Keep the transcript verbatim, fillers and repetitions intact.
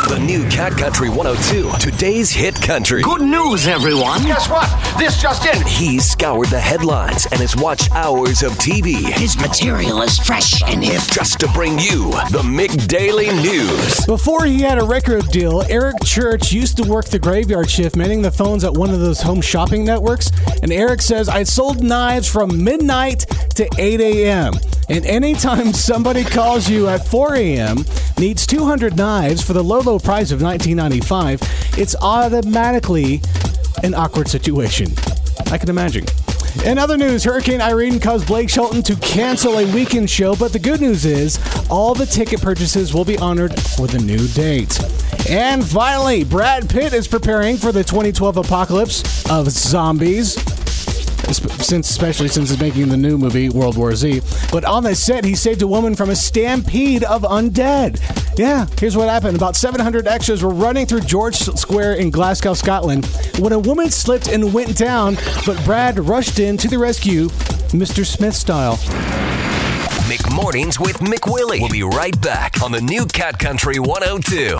The new Cat Country one oh two, today's hit country. Good news, everyone. Guess what? This just in. He's scoured the headlines and has watched hours of T V. His material is fresh and hip. Just to bring you the Mick Daily News. Before he had a record deal, Eric Church used to work the graveyard shift, manning the phones at one of those home shopping networks. And Eric says, I sold knives from midnight to eight a.m. And anytime somebody calls you at four a.m., needs two hundred knives for the low, low price of nineteen ninety-five dollars, it's automatically an awkward situation. I can imagine. In other news, Hurricane Irene caused Blake Shelton to cancel a weekend show, but the good news is all the ticket purchases will be honored for the new date. And finally, Brad Pitt is preparing for the twenty twelve apocalypse of zombies, since especially since he's making the new movie World War Z. But on the set, he saved a woman from a stampede of undead. Yeah, here's what happened. About seven hundred extras were running through George Square in Glasgow, Scotland, when a woman slipped and went down, but Brad rushed in to the rescue, Mister Smith style. Mick Mornings with Mick Willie. We'll be right back on the new Cat Country one oh two.